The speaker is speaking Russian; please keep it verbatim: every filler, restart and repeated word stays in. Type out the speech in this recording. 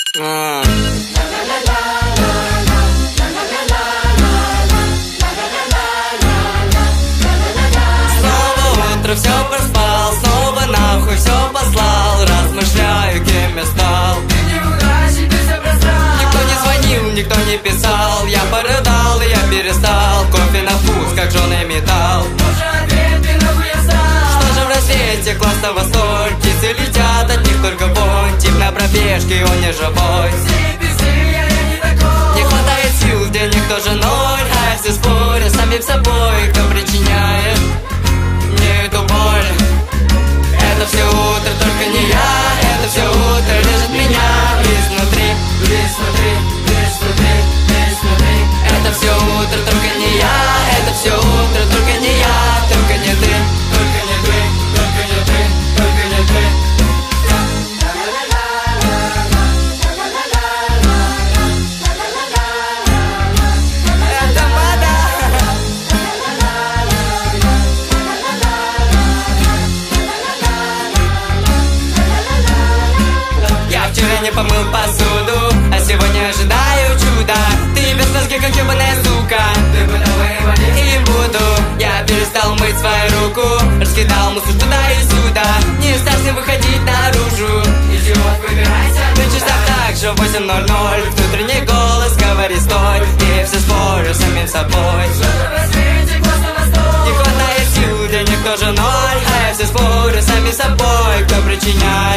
А. Снова утро, все проспал, снова нахуй все послал. Размышляю, кем я стал. Никто не звонил, никто не писал. Я порыдал, и я перестал. Кофе на вкус, как жженый металл. Что же в рассвете, классно восторг. Птицы летят, от них только вонь. Тип на пробежке, он не живой. Не хватает сил, денег тоже ноль. А все спорят самим собой, кто причиняет мне эту боль. Это все утро, только не я. Это все утро лежит меня изнутри, изнутри, изнутри, изнутри. Это все утро, только не я. Это все утро, только не я. Только не ты, только не ты, только не ты, только не ты. Это мода. Я вчера не помыл посуду, а сегодня ожидаю чуда. Ты без мозги, как ебаная сука. И буду. Я перестал мыть свою руку, раскидал мусор туда и сюда. Не страшно выходить наружу. Идиот, выбирайся. На часах так же восемь ноль ноль. Внутренний голос говорит стой. И все спорю с самим собой. Не хватает сил, денег тоже ноль. А я все спорю с самим собой, кто причиняет